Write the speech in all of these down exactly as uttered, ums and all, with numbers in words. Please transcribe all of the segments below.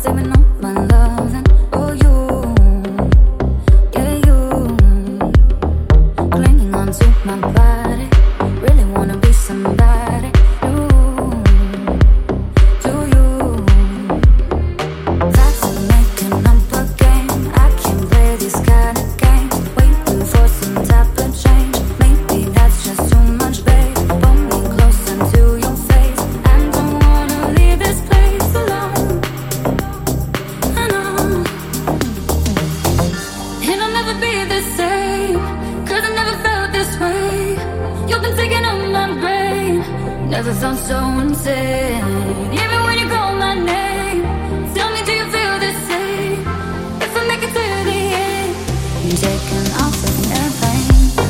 saving all my love and oh you, yeah you, clinging on to my body, really wanna be somebody. You, do you? That's making up a game. I can't play these kind of games. Waiting for some type of change. Maybe that's just too much, babe. Pull me closer to your face. I don't wanna leave this place alone. I know it'll never be the same, 'cause I never felt this way. You've been taking on my brain. Never felt so insane. Even when you call my name, tell me, do you feel the same? If I make it to the end, I'm taking off like an airplane.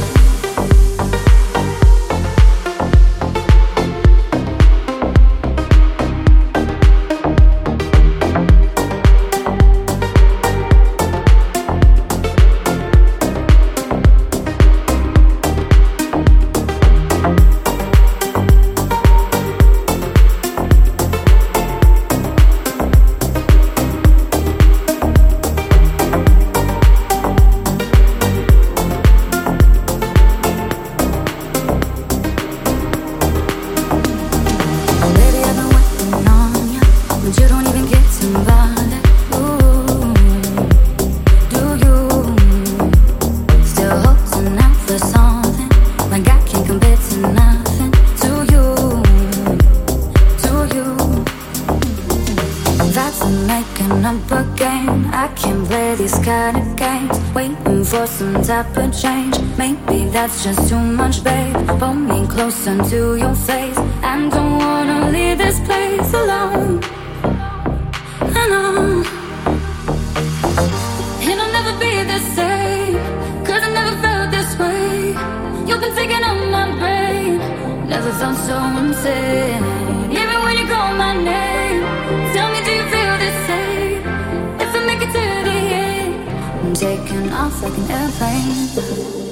You don't even get to bother. Ooh, do you still holding out for something? Like I can't compare to nothing. To you, to you. That's making up a game. I can't play these kind of games. Waiting for some type of change. Maybe that's just too much, babe. Pull me closer to your face. I don't wanna leave this place alone. I know it'll never be the same, 'cause I never felt this way. You've been taking on my brain. Never felt so insane. Even when you call my name, tell me, do you feel the same? If I make it to the end, I'm taking off like an airplane.